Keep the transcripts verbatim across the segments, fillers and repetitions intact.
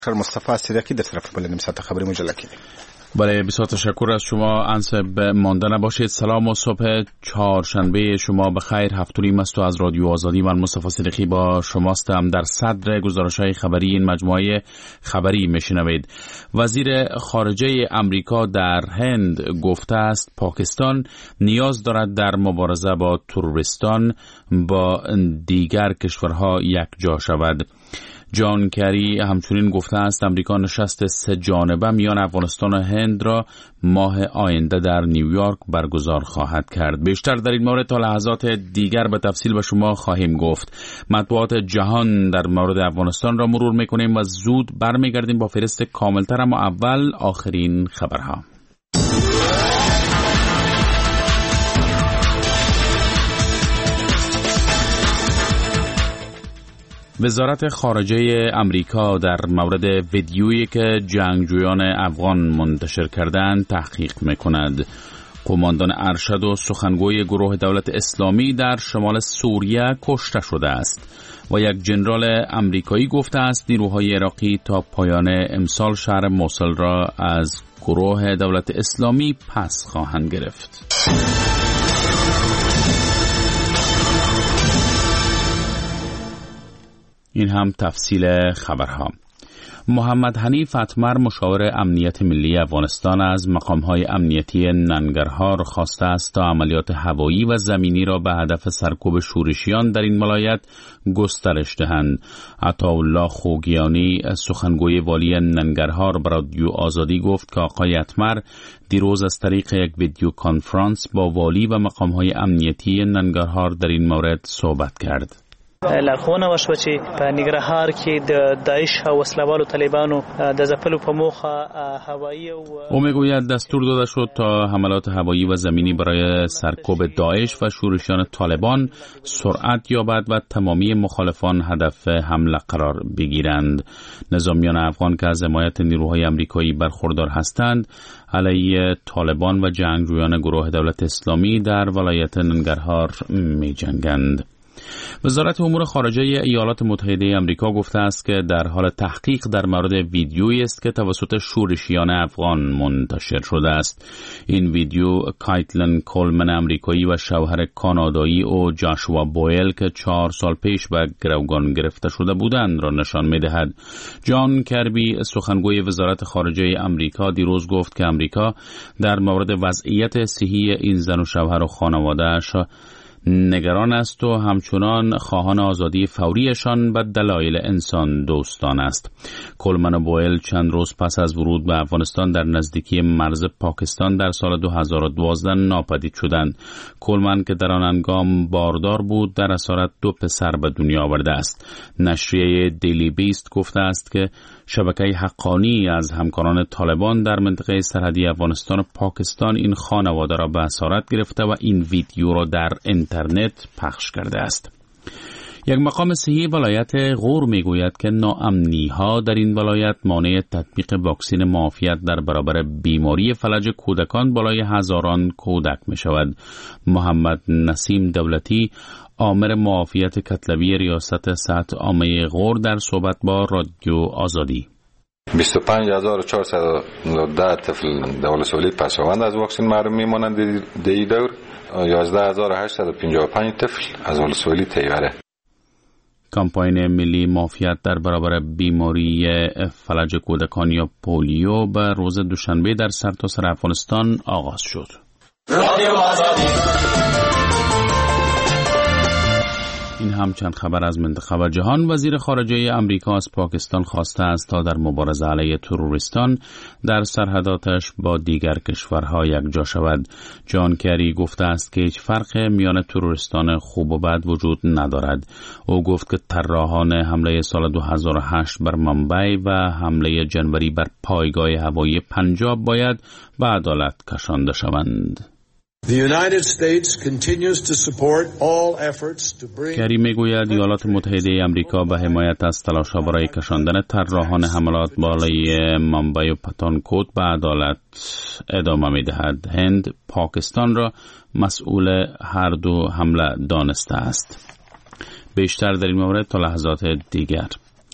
مصطفی سیدکی در طرف بلند مساعت خبری مجله کی. بله، بسیار تشکر از شما. انصب مانده نباشید. سلام و صبح چهارشنبه شما بخیر. هفتونیم است و از رادیو آزادی من مصطفی صدیقی با شماستم. در صدر گزارش‌های خبری این مجموعه خبری میشنوید. وزیر خارجه امریکا در هند گفته است پاکستان نیاز دارد در مبارزه با تروریستان با دیگر کشورها یکجا شود. جان کری همچنین گفته است امریکا نشست سه جانبه میان افغانستان و هند را ماه آینده در نیویورک برگزار خواهد کرد. بیشتر در این مورد تا لحظات دیگر به تفصیل به شما خواهیم گفت. مطبوعات جهان در مورد افغانستان را مرور میکنیم و زود برمیگردیم با فهرست کاملتر، اما اول آخرین خبرها. وزارت خارجه امریکا در مورد ویدیویی که جنگجویان افغان منتشر کردند تحقیق میکند. قماندان ارشد و سخنگوی گروه دولت اسلامی در شمال سوریه کشته شده است و یک ژنرال امریکایی گفته است نیروهای عراقی تا پایان امسال شهر موصل را از گروه دولت اسلامی پس خواهند گرفت. این هم تفصیل خبرها. محمد حنیف اتمر مشاور امنیت ملی افغانستان از مقام‌های امنیتی ننگرهار خواسته است تا عملیات هوایی و زمینی را به هدف سرکوب شورشیان در این ولایت گسترش دهند. عطاالله خوگیانی سخنگوی والی ننگرهار به رادیو آزادی گفت که آقای اتمر دیروز از طریق یک ویدیو کانفرانس با والی و مقام‌های امنیتی ننگرهار در این مورد صحبت کرد. لارښوونه وشوه چې په ننګرهار کې د داعش او وسله‌والو طالبانو د ځپلو په موخه هوایی او میگوید دستور داده شد تا حملات هوایی و زمینی برای سرکوب داعش و شورشیان طالبان سرعت یابد و تمامی مخالفان هدف حمله قرار بگیرند. نظامیان افغان که از حمایت نیروهای آمریکایی برخوردار هستند علیه طالبان و جنگجویان گروه دولت اسلامی در ولایت ننگرهار می جنگند. وزارت امور خارجه ایالات متحده آمریکا گفته است که در حال تحقیق در مورد ویدیویی است که توسط شورشیان افغان منتشر شده است. این ویدیو کایتلن کولمن امریکایی و شوهر کانادایی او جاشوا بویل که چهار سال پیش به گروگان گرفته شده بودند را نشان می‌دهد. جان کربی سخنگوی وزارت خارجه آمریکا دیروز گفت که آمریکا در مورد وضعیت صحی این زن و شوهر و خانواده‌اش نگران است و همچنان خواهان آزادی فوریشان به دلایل انسان دوستان است. کولمن و بویل چند روز پس از ورود به افغانستان در نزدیکی مرز پاکستان در سال دو هزار و دوازده ناپدید شدند. کولمن که در آن هنگام باردار بود در اسارت دو پسر به دنیا آورده است. نشریه دیلی بیست گفته است که شبکه حقانی از همکاران طالبان در منطقه سرحدی افغانستان و پاکستان این خانواده را به اسارت گرفته و این ویدیو را در اینترنت پخش کرده است. یک مقام صحی ولایت غور میگوید که ناامنی‌ها در این ولایت مانع تطبیق واکسن معافیت در برابر بیماری فلج کودکان بالای هزاران کودک می شود. محمد نسیم دولتی آمر معافیت کتلوی ریاست صحت عامه غور در صحبت با رادیو آزادی بیست و پنج هزار و چهارصد و ده طفل در ولسوالی پسوند از واکسن محروم میمانند در این دور. یازده هزار و هشتصد و پنجاه و پنج طفل از ولسوالی تیوره. کمپاین ملی معافیت در برابر بیماری فلج کودکان یا پولیو به روز دوشنبه در سرتاسر افغانستان آغاز شد. رادیو آزادی. این هم چند خبر از منطقه و جهان. وزیر خارجه امریکا از پاکستان خواسته است تا در مبارزه علیه تروریستان در سرحداتش با دیگر کشورها یکجا شود. جان کری گفته است که هیچ فرق میان تروریستان خوب و بد وجود ندارد. او گفت که طراحان حمله سال دو هزار و هشت بر ممبئی و حمله جنوری بر پایگاه هوایی پنجاب باید به عدالت کشانده شوند. کری میگوید ایالات متحده آمریکا به حمایت از تلاش‌ها برای کشاندن طراحان حملات بالای ممبئی و پتانکوت به عدالت ادامه میدهد. هند پاکستان را مسئول هر دو حمله دانسته است. بیشتر در این مورد تا لحظات دیگر.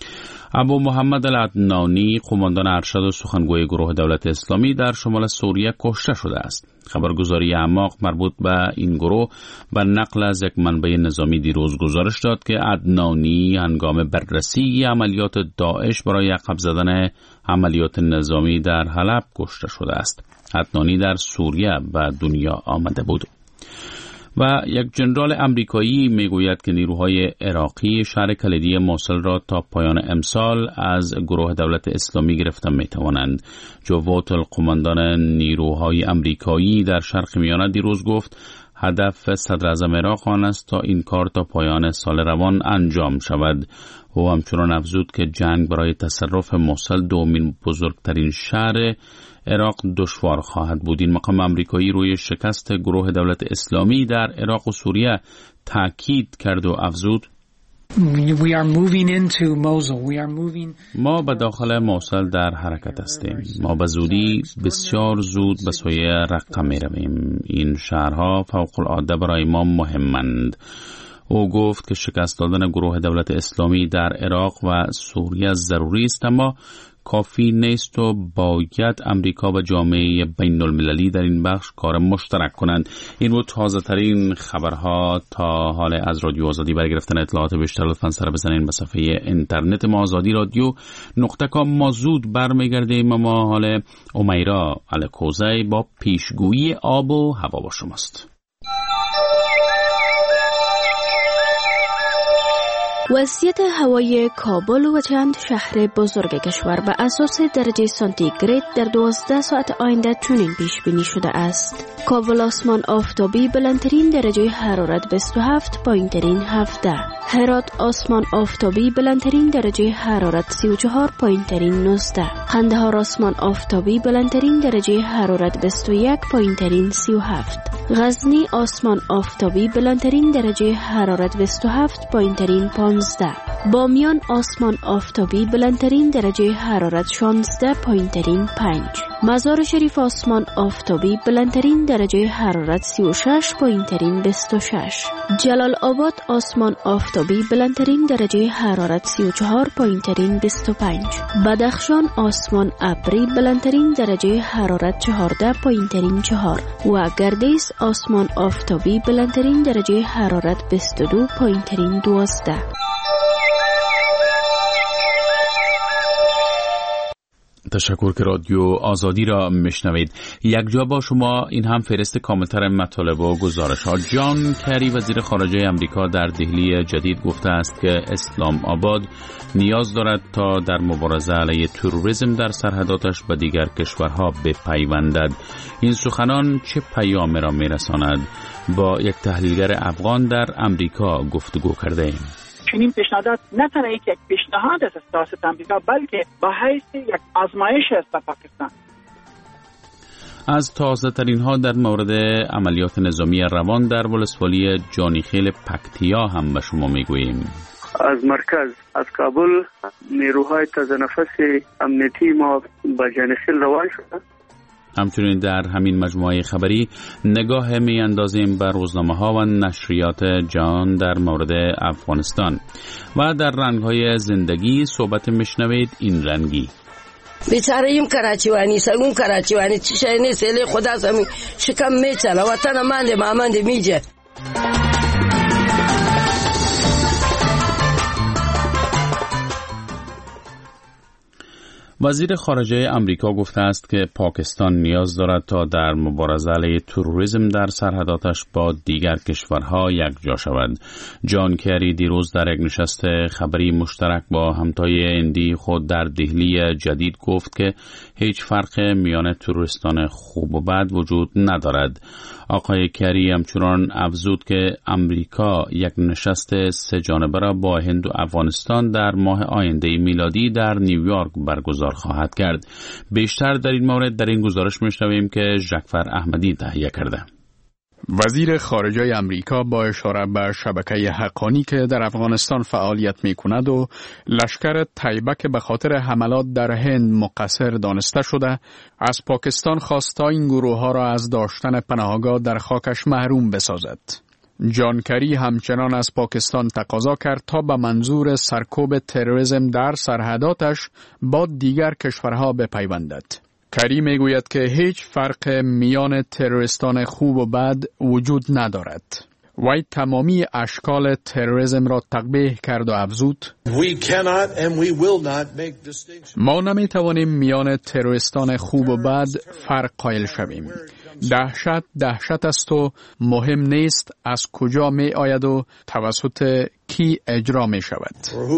ابو محمد العدنانی قماندان ارشد و سخنگوی گروه دولت اسلامی در شمال سوریه کشته شده است. خبرگزاری اعماق مربوط به این گروه به نقل از یک منبع نظامی دیروز گزارش داد که عدنانی هنگام بررسی عملیات داعش برای عقب زدن عملیات نظامی در حلب کشته شده است. عدنانی در سوریه به دنیا آمده بود. و یک جنرال امریکایی میگوید که نیروهای عراقی شهر کلیدی موصل را تا پایان امسال از گروه دولت اسلامی گرفتن میتوانند. جو ووتل قماندان نیروهای امریکایی در شرق میانه دیروز گفت هدف صدر اعظم عراق آن است تا این کار تا پایان سال روان انجام شود. او همچنان افزود که جنگ برای تصرف موصل دومین بزرگترین شهر عراق دشوار خواهد بود. این مقام امریکایی روی شکست گروه دولت اسلامی در عراق و سوریه تاکید کرد و افزود We are moving into Mosul. We are moving... ما به داخل موصل در حرکت هستیم. ما به زودی بسیار زود به سوی رقه می رویم. این شهرها فوق العاده برای ما مهمند. او گفت که شکست دادن گروه دولت اسلامی در عراق و سوریه ضروری است، اما کافی نیست و باید امریکا و جامعه بین المللی در این بخش کار مشترک کنند. این بود تازه ترین خبرها تا حال از رادیو آزادی. برای گرفتن اطلاعات بیشتر لطفاً سر بزنین به صفحه اینترنت ما آزادی رادیو نقطه کام. ما زود برمیگردیم، اما حال امیرا الکوزی با پیشگویی آب و هوا با شماست. وضعیت هوای کابل و چند شهر بزرگ کشور به اساس درجه سانتیگراد در دوازده ساعت آینده چنین پیش بینی شده است. کابل آسمان آفتابی بلندترین درجه حرارت بیست و هفت، پایینترین هفده. هرات آسمان آفتابی بلندترین درجه حرارت سی و چهار، پایینترین نوزده. قندهار آسمان آفتابی بلندترین درجه حرارت بیست و یک، پایینترین سی و هفت. غزنی آسمان آفتابی بلندترین درجه حرارت بیست و هفت، پایینترین پانزده. بامیان آسمان آفتابی بلندترین درجه حرارت شانزده، پایینترین پنج. مزار شریف آسمان آفتابی بلندترین درجه حرارت سی و شش، پایینترین بیست و شش. جلال آباد آسمان آفتابی بلندترین درجه حرارت سی و چهار، پایینترین بیست و پنج. بدخشان آسمان ابری بلندترین درجه حرارت چهارده، پایینترین چهار. و گردیس آسمان آفتابی بلندترین درجه حرارت بیست و دو، پایینترین دوازده. تشکر که رادیو آزادی را میشنوید. یک جا با شما این هم فهرست کاملتر مطالب و گزارش ها. جان کری وزیر خارجه امریکا در دهلی جدید گفته است که اسلام آباد نیاز دارد تا در مبارزه علیه تروریسم در سرحداتش به دیگر کشورها بپیوندد. این سخنان چه پیامی را میرساند؟ با یک تحلیلگر افغان در امریکا گفتگو کرده ایم. چنین پیشنهادات نه تنها یک پیشنهاد است از سیاست آمریکا، بلکه به حیث یک آزمایش است به پاکستان. از تازه ترین ها در مورد عملیات نظامی روان در ولسوالی جانیخیل پکتیا هم به شما میگوییم. از مرکز از کابل نیروهای تازه نفس امنیتی ما به جانیخیل روان شده. همچنین در همین مجموعه خبری نگاه می اندازیم بر روزنامه ها و نشریات جهان در مورد افغانستان و در رنگ های زندگی صحبت میشنوید این رنگی. بیچاره ایم کراچیوانی سگون کراچیوانی چی شای نیست الی خدا زمین شکم میچله وطن منده مامنده میجه. وزیر خارجه امریکا گفته است که پاکستان نیاز دارد تا در مبارزه علیه تروریسم در سرحداتش با دیگر کشورها یکجا شود. جان کری دیروز در یک نشست خبری مشترک با همتای هندی خود در دهلی جدید گفت که هیچ فرق میان تروریستان خوب و بد وجود ندارد. آقای کری همچنان افزود که امریکا یک نشست سه جانبه را با هند و افغانستان در ماه آینده میلادی در نیویورک برگزار خواهد کرد. بیشتر در این مورد در این گزارش میشنویم که ژکفر احمدی تهیه کرده. وزیر خارجه امریکا با اشاره به شبکه حقانی که در افغانستان فعالیت می کند و لشکر طیبه که به خاطر حملات در هند مقصر دانسته شده، از پاکستان خواست تا این گروه ها را از داشتن پناهگاه در خاکش محروم بسازد. جان کری همچنان از پاکستان تقاضا کرد تا به منظور سرکوب تروریسم در سرحداتش با دیگر کشورها بپیوندد. کری میگوید که هیچ فرق میان تروریستان خوب و بد وجود ندارد. وی تمامی اشکال تروریسم را تقبیح کرد و افزود: ما نمیتوانیم میان تروریستان خوب و بد فرق قائل شویم. دهشت دهشت است و مهم نیست از کجا می آید و توسط کی اجرا می شود.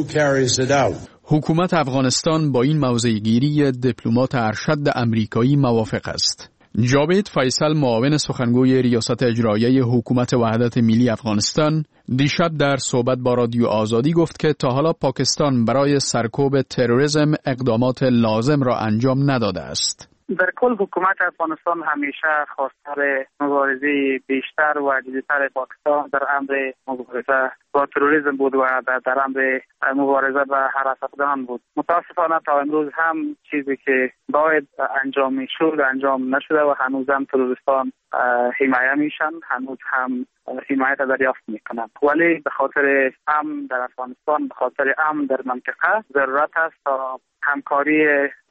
حکومت افغانستان با این موضع گیری دیپلمات ارشد امریکایی موافق است. جاوید فیصل، معاون سخنگوی ریاست اجرایی حکومت وحدت ملی افغانستان، دیشب در صحبت با رادیو آزادی گفت که تا حالا پاکستان برای سرکوب تروریسم اقدامات لازم را انجام نداده است. در کل حکومت افغانستان همیشه خواستار مبارزه بیشتر و جدی‌تر پاکستان در امر مبارزه با تروریسم بود و در امر مبارزه با هراسگران بود. متاسفانه تا امروز هم چیزی که باید انجام میشد انجام نشده و هنوز هم تروریستان حمایه میشن، هنوز هم حمایت دریافت میکنن. ولی به خاطر امن در افغانستان، به خاطر امن در منطقه ضرورت است تا همکاری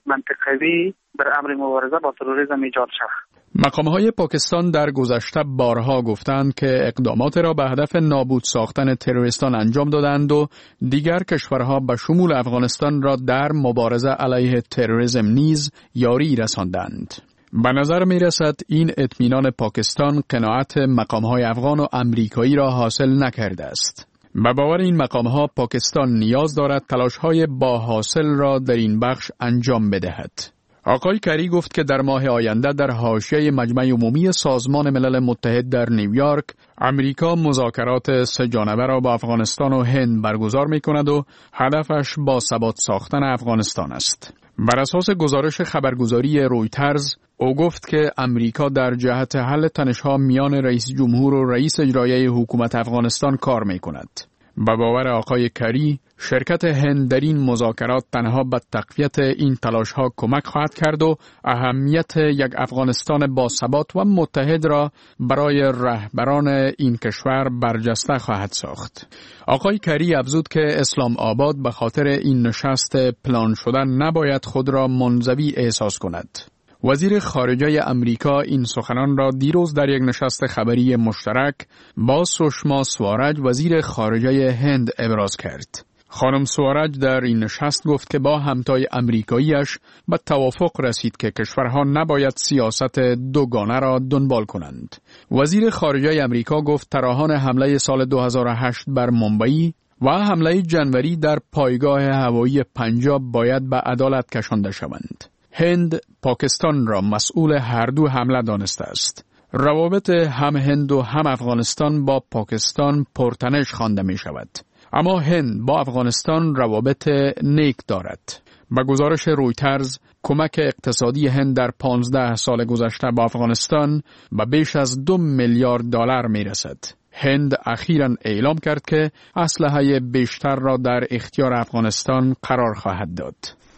منطقوی در امر مبارزه با تروریسم ایجاد شود. مقام‌های پاکستان در گذشته بارها گفتند که اقدامات را به هدف نابود ساختن تروریستان انجام دادند و دیگر کشورها به شمول افغانستان را در مبارزه علیه تروریسم نیز یاری رساندند. به نظر می رسد این اطمینان پاکستان قناعت مقام‌های افغان و امریکایی را حاصل نکرده است. به باور این مقام‌ها پاکستان نیاز دارد تلاش‌های با حاصل را در این بخش انجام بدهد. آقای کری گفت که در ماه آینده در حاشیه مجمع عمومی سازمان ملل متحد در نیویورک، امریکا مذاکرات سه جانبه را با افغانستان و هند برگزار می‌کند و هدفش با ثبات ساختن افغانستان است. بر اساس گزارش خبرگزاری رویترز، او گفت که امریکا در جهت حل تنش‌ها میان رئیس جمهور و رئیس اجرایی حکومت افغانستان کار می‌کند. به باور آقای کری، شرکت هند در این مذاکرات تنها به تقویت این تلاش‌ها کمک خواهد کرد و اهمیت یک افغانستان با ثبات و متحد را برای رهبران این کشور برجسته خواهد ساخت. آقای کری افزود که اسلام آباد به خاطر این نشست پلان شده نباید خود را منزوی احساس کند. وزیر خارجه امریکا این سخنان را دیروز در یک نشست خبری مشترک با سشما سوارج وزیر خارجه هند ابراز کرد. خانم سوارج در این نشست گفت که با همتای امریکاییش به توافق رسید که کشورها نباید سیاست دوگانه را دنبال کنند. وزیر خارجه امریکا گفت تراحان حمله سال دو هزار و هشت بر ممبئی و حمله جنوری در پایگاه هوایی پنجاب باید به عدالت کشانده شوند. هند پاکستان را مسئول هر دو حمله دانسته است. روابط هم هند و هم افغانستان با پاکستان پرتنش خوانده می شود. اما هند با افغانستان روابط نیک دارد. به گزارش رویترز، کمک اقتصادی هند در پانزده سال گذشته با افغانستان به بیش از دو میلیارد دلار می رسد. هند اخیراً اعلام کرد که اسلحه بیشتر را در اختیار افغانستان قرار خواهد داد.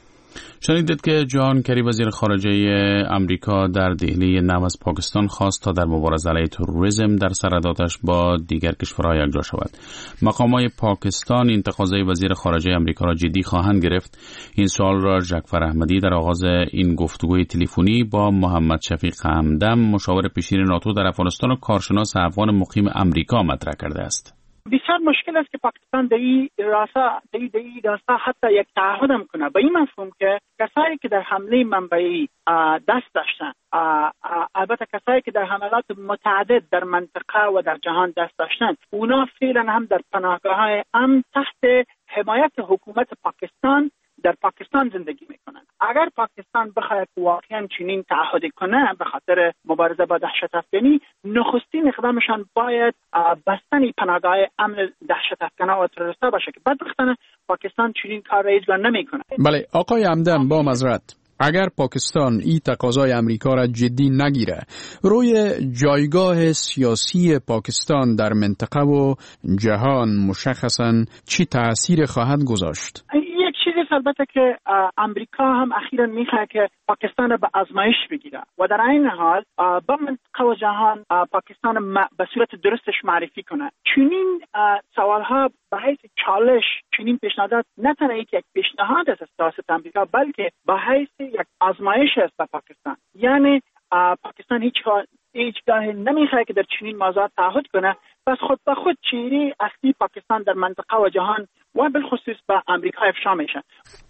شنیدید که جان کری وزیر خارجه امریکا در دهلی نو از پاکستان خواست تا در مبارزه علیه تروریسم در سرحداتش با دیگر کشورها یکجا شود. مقامات پاکستان این تقاضای وزیر خارجه امریکا را جدی خواهند گرفت. این سوال را جعفر احمدی در آغاز این گفتگوی تلفنی با محمد شفیق همدم، مشاور پیشین ناتو در افغانستان و کارشناس افغان مقیم امریکا مطرح کرده است. بسیار مشکل است که پاکستان در این راستا در این راستا حتی یک تعهد هم کنه، به این مفهوم که کسایی که در حمله منبعی دست داشتن، البته کسایی که در حملات متعدد در منطقه و در جهان دست داشتن، اونا فعلا هم در پناهگاه‌های امن تحت حمایت حکومت پاکستان در پاکستان زندگی میکنند. اگر پاکستان بخواهد واقعا چنین تعهدی کنه به خاطر مبارزه با دهشت افکنی، نخستین اقدامشان باید بستن پناهگاه امن دهشت افکنه و تروریستا باشه که بدبختانه پاکستان چنین کار را اجرا نمیکنه. بله آقای همدم، با معذرت، اگر پاکستان این تقاضای امریکا را جدی نگیره، روی جایگاه سیاسی پاکستان در منطقه و جهان مشخصاً چی تأثیر خواهد گذاشت؟ یک چیزی البته که امریکا هم اخیراً میخواد که پاکستان را به آزمایش بگیره و در این حال با منطقه و جهان پاکستان به صورت درستش معرفی کنه. چنین سوالها به حیث چالش، چنین پیشنهادات نه تنها یک پیشنهاد است از توسط امریکا، بلکه به حیث یک آزمایش است به پاکستان. یعنی پاکستان هیچ هیچگاه نمیخواد که در چنین موضوعات تعهد کنه، پس خود به خود چهره اصلی پاکستان در منطقه و جهان و بالخصوص به امریکا افشا میشه.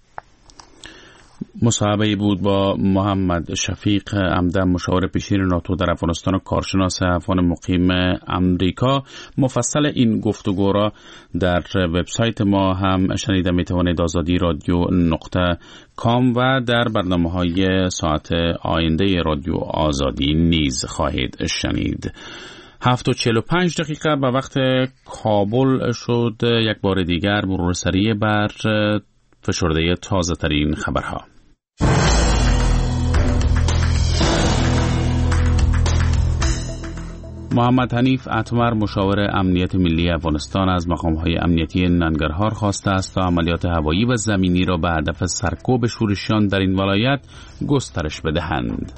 مصاحبه بود با محمد شفیق عمدن، مشاور پیشین ناتو در افغانستان و کارشناس افغان مقیم امریکا. مفصل این گفتگو را در وبسایت ما هم شنیده میتوانید، آزادی رادیو نقطه کام، و در برنامه‌های ساعت آینده رادیو آزادی نیز خواهید شنید. هفت و چهل و پنج دقیقه به وقت کابل شد. یک بار دیگر مرور سریع بر فشرده تازه ترین خبرها. محمد حنیف اتمر، مشاور امنیت ملی افغانستان، از مقام‌های امنیتی ننگرهار خواسته است تا عملیات هوایی و زمینی را به هدف سرکوب شورشیان در این ولایت گسترش بدهند.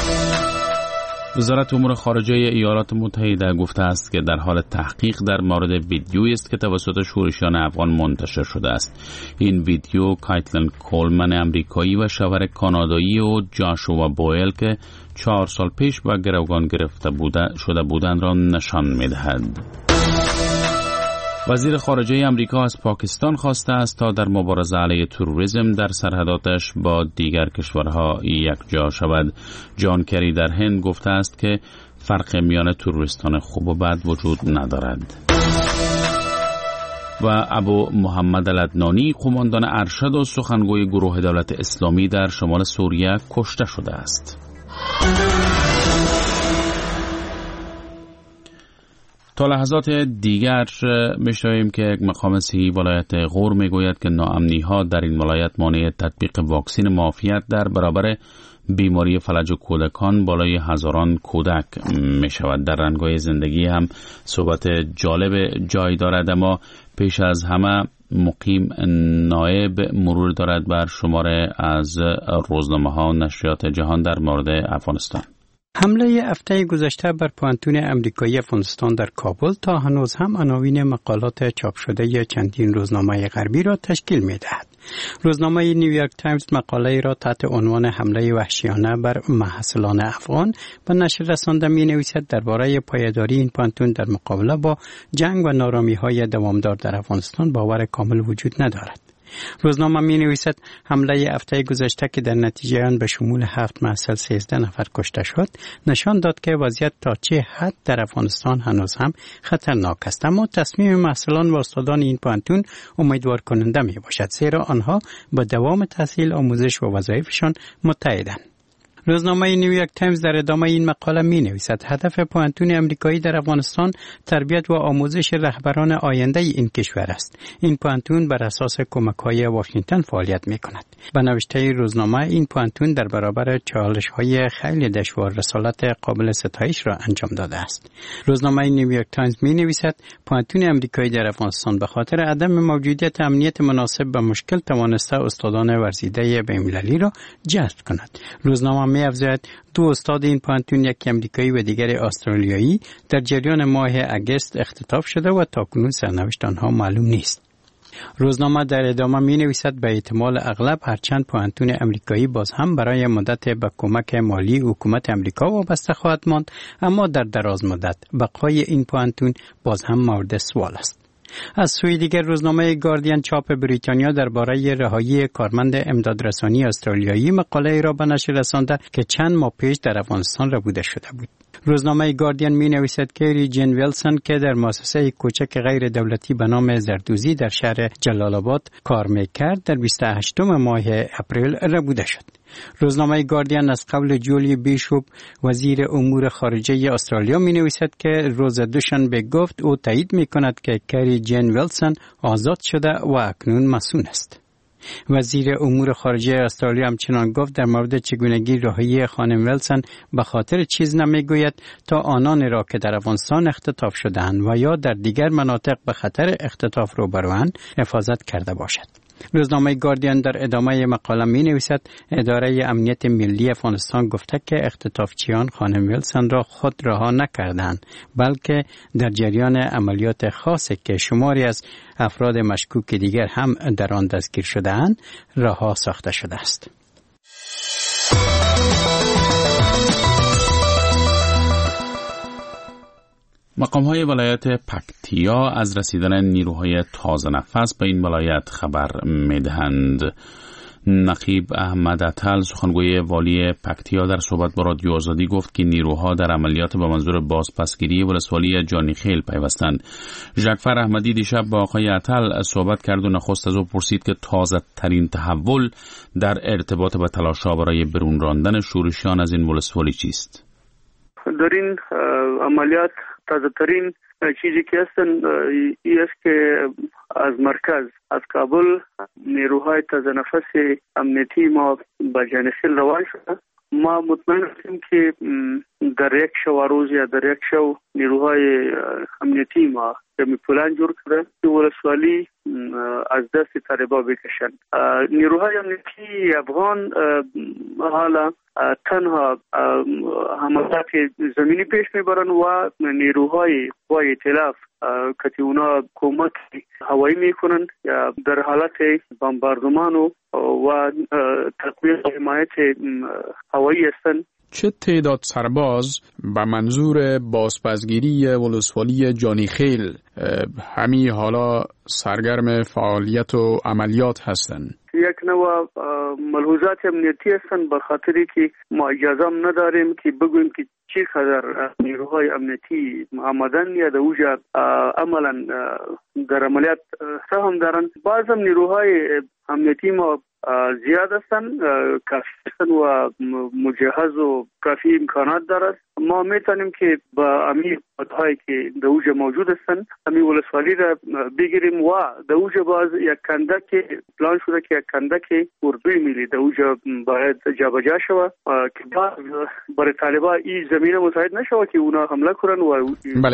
وزارت امور خارجه ایالات متحده گفته است که در حال تحقیق در مورد ویدیویی است که توسط شورشیان افغان منتشر شده است. این ویدیو کایتلن کولمن امریکایی و شوهر کانادایی و جاشوا بوئل که چهار سال پیش به گروگان گرفته بوده شده بودند را نشان می‌دهد. وزیر خارجه امریکا از پاکستان خواسته است تا در مبارزه علیه تروریسم در سرحداتش با دیگر کشورها یکجا شود. جان کری در هند گفته است که فرق میان تروریستان خوب و بد وجود ندارد. و ابو محمد العدنانی، قماندان ارشد و سخنگوی گروه دولت اسلامی در شمال سوریه، کشته شده است. تا لحظات دیگر می‌شنویم که یک مقام صحی ولایت غور میگوید که ناامنی‌ها در این ولایت مانع تطبیق واکسن معافیت در برابر بیماری فلج کودکان بالای هزاران کودک می‌شود. در رنگ‌های زندگی هم صحبت جالب جای دارد، اما پیش از همه مقیم نایب مرور دارد بر شمار از روزنامه‌ها و نشریات جهان در مورد افغانستان. حمله هفته گذشته بر پوهنتون امریکایی افغانستان در کابل تا هنوز هم عناوین مقالات چاپ شده چندین روزنامه غربی را تشکیل می‌دهد. روزنامه نیویورک تایمز مقاله را تحت عنوان حمله وحشیانه بر محصلان افغان به نشر رسانده می‌نویسد درباره پایداری این پوهنتون در مقابله با جنگ و نارامی‌های دوامدار در افغانستان باور کامل وجود ندارد. روزنامه می نویسد حمله هفته گذشته که در نتیجه آن به شمول هفت محصل سیزده نفر کشته شد نشان داد که وضعیت تا چه حد در افغانستان هنوز هم خطرناک است، اما تصمیم محصلان و استادان این پوهنتون امیدوار کننده می باشد، زیرا آنها با دوام تحصیل، آموزش و وظایفشان متحدند. روزنامه نیویورک تایمز در ادامه این مقاله می نویسد هدف پوهنتون امریکایی در افغانستان تربیت و آموزش رهبران آینده این کشور است. این پوهنتون بر اساس کمک‌های واشنگتن فعالیت می کند. به نوشته روزنامه این پوهنتون در برابر چالش‌های خیلی دشوار رسالت قابل ستایش را انجام داده است. روزنامه نیویورک تایمز می نویسد پوهنتون امریکایی در افغانستان به خاطر عدم موجودیت امنیت مناسب به مشکل توانسته استادان ورزیده بین‌المللی را جذب کند. روزنامه می افزاید دو استاد این پوهنتون، یک امریکایی و دیگر استرالیایی، در جریان ماه اگست اختطاف شده و تاکنون سرنوشت آنها معلوم نیست. روزنامه در ادامه می نویسد به احتمال اغلب هرچند پوهنتون امریکایی باز هم برای مدت به کمک مالی حکومت امریکا وابسته خواهد ماند، اما در دراز مدت بقای این پوهنتون باز هم مورد سوال است. از سوی دیگر روزنامه گاردین چاپ بریتانیا درباره رهایی کارمند امدادرسانی استرالیایی مقاله را به نشر رسانده که چند ماه پیش در افغانستان ربوده شده بود. روزنامه گاردین می نویسد که ری جین ویلسون که در مؤسسه کوچک غیر دولتی به نام زردوزی در شهر جلال آباد کار می‌کرد در بیست و هشتم ماه اپریل ربوده شد. روزنامه گاردین از قول جولی بیشوب وزیر امور خارجه استرالیا می نویسد که روز دوشنبه گفت او تایید می کند که کری جین ویلسون آزاد شده و اکنون مسئول است. وزیر امور خارجه استرالیا همچنان گفت در مورد چگونگی رهایی خانم ویلسون به خاطر چیز نمیگوید تا آنان را که در افغانستان اختطاف شدند و یا در دیگر مناطق به خطر اختطاف روبروند حفاظت کرده باشد. روزنامه گاردین در ادامه مقاله می نویسد اداره امنیت ملی افغانستان گفته که اختطافچیان خانم ویلسون را خود رها نکردند، بلکه در جریان عملیات خاصی که شماری از افراد مشکوک دیگر هم در آن دستگیر شده‌اند رها ساخته شده است. مقام‌های ولایت پکتیا از رسیدن نیروهای تازه نفس به این ولایت خبر می‌دهند. نقیب احمد عطل سخنگوی والی پکتیا در صحبت با رادیو آزادی گفت که نیروها در عملیات به منظور بازپسگیری ولسوالی جانیخیل پیوستند. ژکفر احمدی دیشب با آقای عطل صحبت کرد و نخست از او پرسید که تازه ترین تحول در ارتباط با تلاش‌ها برای برون راندن شورشیان از این ولسوالی چیست؟ در این عملیات تازه ترین چیزی که هستن ای است که از مرکز از کابل نیروهای تازه نفس امنیتی ما به جانیخیل روان شده. ما مطمئن هستیم که در یک شو روز یا در یک شو نیروهای امنیتی ما می پلان جور کرده که ولسوالی از دست طالبان بکشند. نیروهای امنیتی افغان حالا تنها حملات زمینی پیش میبرن و نیروهای قوای ائتلاف که اونا کمک هوایی میکنن یا در حالت بمباردمان و تقویت حمایت هوایی هستند. چه تعداد سرباز به منظور بازپسگیری ولسوالی جانیخیل همی حالا سرگرم فعالیت و عملیات هستند؟ یک نوع ملحوظات امنیتی هستند، به خاطری که ما اجازه نداریم که بگوییم که چی قدر نیروهای امنیتی آمدن یا در اوجا عملا در عملیات سهم دارن. بعض هم نیروهای امنیتی ما زیاد هستند، کافی هستند و مجهز و کافی امکانات دارد. ما میتونیم که با امی هایی که در اوجا موجود هستند امی ولسوالی را بگیریم و در اوجا باز یک کندک پلان شده که یک کندک اردوی ملی در اوجا باید جابجا شود که بعد برای طالبان این زمینه مساعد نشود که اونا حمله کنن و بله.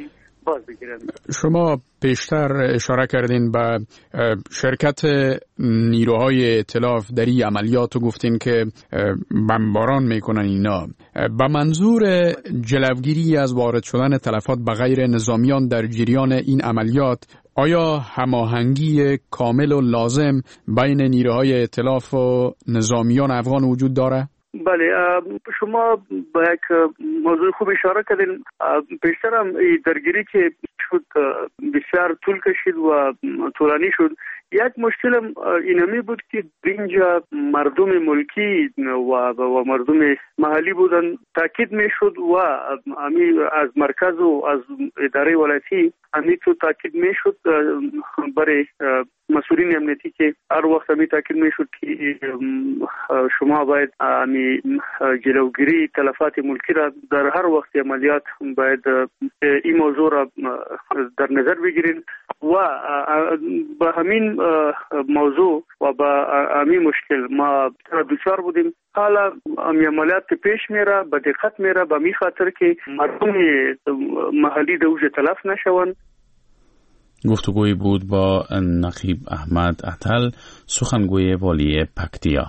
شما پیشتر اشاره کردین به شرکت نیروهای ائتلاف در این عملیات و گفتین که بمباران میکنن اینا. به منظور جلوگیری از وارد شدن تلفات به غیر نظامیان در جریان این عملیات، آیا هماهنگی کامل و لازم بین نیروهای ائتلاف و نظامیان افغان وجود داره؟ بله، شما با یک موضوع خوب اشاره کردین. پیشتر هم درگیری که شد بسیار طول کشید و طولانی شد. یک مشکل اینمی بود که اینجا مردم ملکی و و مردم محلی بودن، تاکید میشد و امی از مرکز و از اداره ولایتی امی تو تاکید میشد برای مسئولین امنیتی که هر وقت امی تاکید میشد که شما باید امی جلوگیری تلفات ملکی را در هر وقت عملیات باید این موضوع را در نظر بگیرین و با همین موضوع و با همین مشکل ما دوچار بودیم. حالا همین عملیات پیش میره به دقت میره به می خاطر که مردم محلی در اوج تلف نشوند. گفتگوی بود با نقیب احمد عطل سخنگوی والی پکتیا.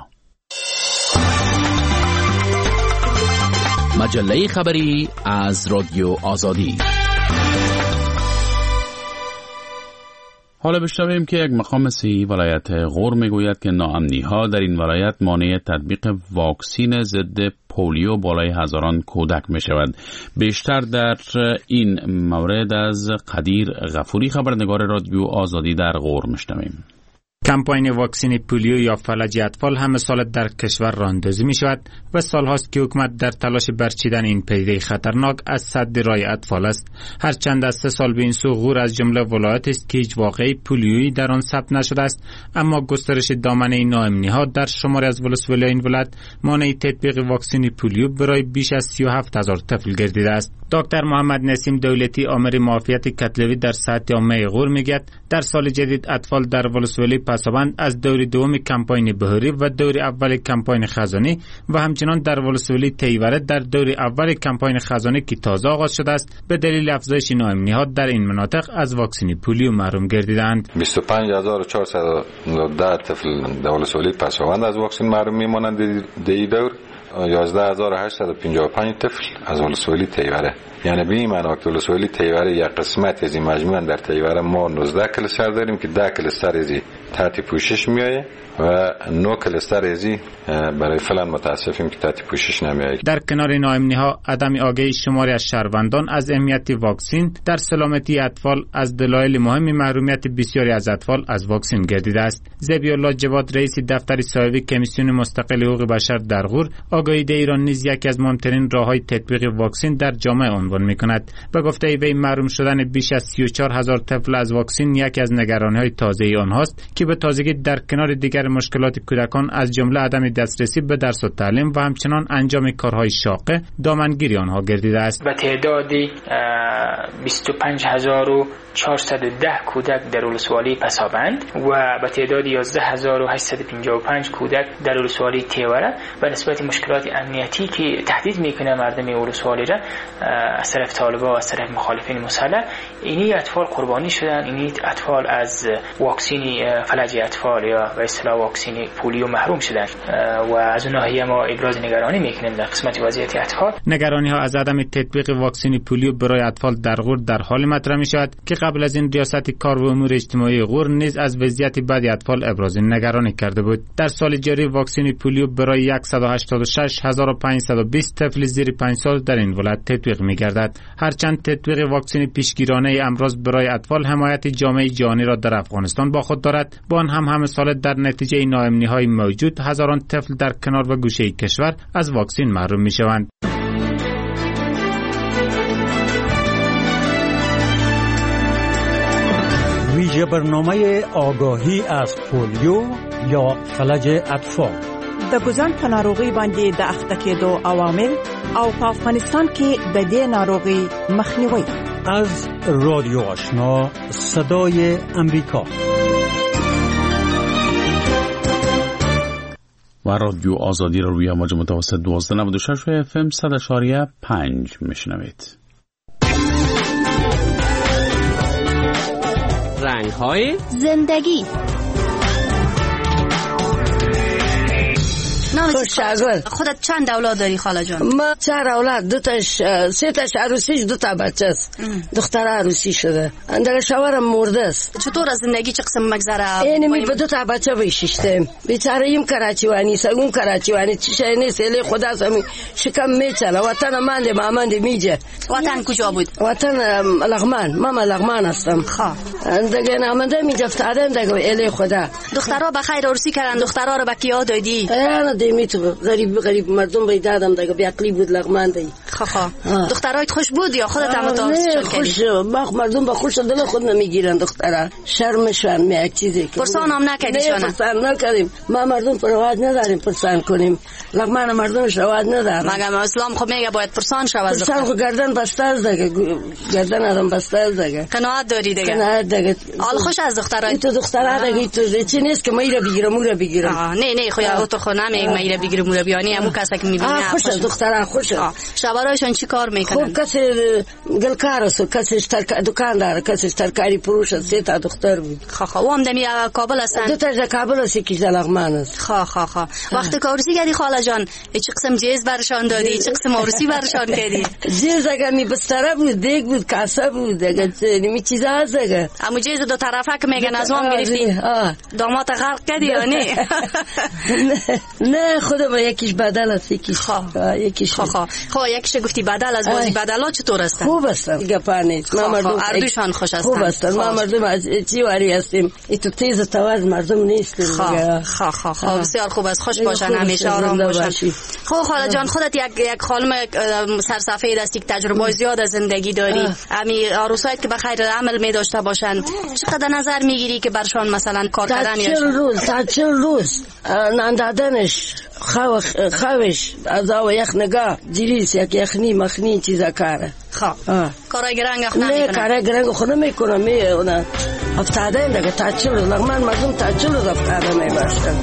مجله خبری از رادیو آزادی. حالا بشنویم که یک مقام صحی ولایت غور میگوید که ناامنی‌ها در این ولایت مانع تطبیق واکسین ضد پولیو بالای هزاران کودک می شود. بیشتر در این مورد از قدیر غفوری خبرنگار رادیو آزادی در غور میشنویم. کمپاین واکسن پولیو یا فلج اطفال همه سال در کشور راندازی می شود و سالهاست که حکومت در تلاش برچیدن این پدیده خطرناک از سد رای اطفال است. هرچند از سه سال به این سو غور از جمله ولایت است که هیچ واقعی پولیویی در آن ثبت نشده است، اما گسترش دامنه ناامنی‌ها در شماری از ولسوالی این ولایت مانع تطبیق واکسن پولیو برای بیش از سی و هفت هزار طفل گردیده است. دکتر محمد نسیم دولتی آمر معافیت کتلوی در ساعت عامه غور میگد در سال جدید اطفال در ولسوالی پسابند از دور دوم کمپاین بهاری و دور اول کمپاین خزانی و همچنان در ولسوالی تیوره در دور اول کمپاین خزانی که تازه آغاز شده است به دلیل افزایش ناامنی‌ها در این مناطق از واکسن پولیو محروم گردیدند. بیست و پنج هزار و چهارصد و ده طفل در ولسوالی پسابند از واکسن محروم میمانند در این دور. یازده هزار و هشتصد و پنجاه و پنج طفل از ولسوالی تیوره. یعنی به این معنی که ولسوالی تیوره یک قسمت از این مجموعاً در تیوره ما نوزده کلستر داریم که ده کلستر از تحت پوشش میایه و نه کلستر از برای فعلا متاسفیم که تحت پوشش نمیایه. در کنار ناامنی‌ها عدم آگاهی شماری از شهروندان از اهمیت واکسن در سلامتی اطفال از دلایل مهم محرومیت بسیاری از اطفال از واکسن گردیده است. ذبیح الله جواد رئیس دفتر صاحب کمیسیون مستقل حقوق بشر در غور آگاهی در ایران نیز یکی از مهمترین راه‌های تطبیق واکسن در جامعه عنوان می‌کند. به گفته وی محروم شدن بیش از سی و چهار هزار طفل از واکسن یکی از نگرانی‌های تازه آنهاست که به تازگی در کنار دیگر مشکلات کودکان از جمله عدم دسترسی به درس و تعلیم و همچنان انجام کارهای شاقه دامنگیری آنها گردیده است. به تعدادی بیست و پنج هزار و چهارصد و ده کودک در ولسوالی پسابند و به تعداد یازده هزار و هشتصد و پنجاه و پنج کودک در ولسوالی تیوره به نسبت مشکلات امنیتی که تهدید میکنه مردم ولسوالی را از طرف طالبان و از طرف مخالفین مسلح، اینی اطفال قربانی شدن. اینی اطفال از واکسن فلج اطفال یا به اصطلاح واکسن پولیو محروم شدن و از اون ناحیه ما ابراز نگرانی میکنیم در قسمت وضعیت اطفال. نگرانی ها از عدم تطبیق واکسن پولیو برای اطفال در غور در حال مطرح می شود که قبل از این ریاست کار و امور اجتماعی غور نیز از وضعیت بعضی اطفال ابراز نگرانی کرده بود. در سال جاری واکسن پولیو برای صد و هشتاد و شش هزار و پانصد و بیست طفل زیر پنج سال در این ولایت تطبیق می گردد. هرچند تطبیق واکسن پیشگیرانه امراض برای اطفال حمایت جامعه جهانی را در افغانستان با خود دارد، با آن هم همه سال در نتیجه ناامنی‌های موجود هزاران طفل در کنار و گوشه کشور از واکسن محروم می شوند. ویژه برنامه آگاهی از پولیو یا فلج اطفال د ګوزن په ناروغي باندې د اخته کېدو عوامل او په افغانستان کې د دې ناروغي مخنیوي. از رادیو آشنا صدای امریکا و رادیو آزادی را روی امواج متوسط دوازده نود و شش و اف ام صد اشاریه پنج میشنوید. رنگ‌های زندگی. خوشگل. خودت چند اولاد داری خاله جان؟ ما چهار اولاد، دو تاش سه تاش عروسیش، دو تا بچه است. دختر عروسی شده. اندر شوهرم مرده است. چطور از زندگی چه قسم مگذره؟ اینی می به دو تا بچه بیشیشتم. بیچاره ایم کراچیوانی، سگون کراچیوانی، چیشه نیست. الی خدا سمی شکم میچله. وطن من ده مامند میجه. وطن کجا بود؟ وطن لغمان. ماما لغمان هستم. خا. دیگه نامنده میجه افتادم دیگه الی خدا. دخترها بخیر عروسی کردن. دخترها رو به کیا دادی؟ دیمی تو غریب غریب مردم به دادم دیگه بیاقلی بود لغمان دی. خا خا. دخترایت خوش بود یا خودت هم متوسط شد؟ خوش. ما مردم با خوش دل خود نمیگیرن دخترا. شرمشون می یک چیزی که پرسان هم نکردی شونه؟ نه پرسان نکردیم. ما مردم پرواز نداریم پرسان کنیم. لغمان مردمش رواج ندارن. مگه اسلام خب میگه باید پرسان شود. پرسان خو گردن بسته است دیگه. گردن آدم بسته است دیگه. قناعت داری دیگه. قناعت دیگه. حال خوش از دخترای تو دخترا دیگه تو چی نیست که میره بگیرم اون رو بگیرم. نه نه خو تو خو نمیگم میره بگیرم اون رو بیانی همون کسی که میبینه خوش دخترا خوش. شوهرایشون چی کار میکنن؟ خب کسی گلکار است، کسی دکاندار، کسی ترکاری فروش است. سه تا دختر بود. خا خا. و هم دمی کابل هستن؟ دو تا کابل است، یکی لغمان است. خا خا خا. وقتی که عروسی کردی خاله جان چه قسم جهیز برشان دادی؟ چه قسم عروسی برشان کردی؟ جهیز اگر می بستره بود، دیگ بود، کاسه بود، اگر نمی چیزا هست اگر. اما جهیز دو طرفه که میگن از وام گرفتی؟ داماد غرق کردی یا نه؟ نه خودم یکیش بدل است، یکیش یکیش خا خا. خا یکیش گفتی بدل از بازی بدلا چطور هستن؟ خوب هستن. گپانی ما مردم اردوشان خوش هستن. خوب هستن. ما مردم از چیواری هستیم. ایتو تیز تواز مردم نیستیم. خا خا خا خا. بسیار خوب است. خوش باشن، همیشه آرام باشن. خب خاله جان خودت یک یک خانم سرسفید هستی که تجربه زیاد از زندگی داری. امی عروسایت که بخیر عمل می داشته باشن چقدر نظر میگیری که برشان مثلا کار کردن یا چهل روز تا چهل روز نان دادنش خو خوش از او یک نگاه جلیس یک یخنی مخنی چیزا کاره خب کارای گرنگ اخ نمیکنه؟ نه کارای گرنگ خود نمیکنه. می اون افتاده این دیگه تاچیل روز من مردم تاچیل روز افتاده میباشتن.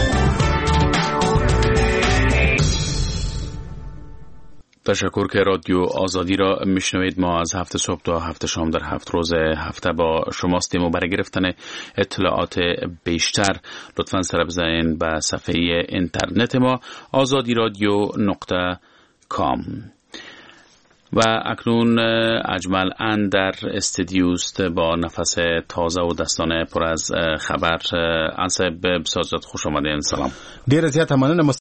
تشکر که رادیو آزادی را میشنوید. ما از هفت صبح تا هفت شام در هفت روز هفته با شماستیم و برای گرفتن اطلاعات بیشتر لطفاً سر بزنید به صفحه اینترنت ما آزادی رادیو نقطه کام. و اکنون اجمل ان در استدیوست با نفس تازه و دستانه پر از خبر. انصب بسازت خوش آمدین. سلام. ډیر زیات مننه.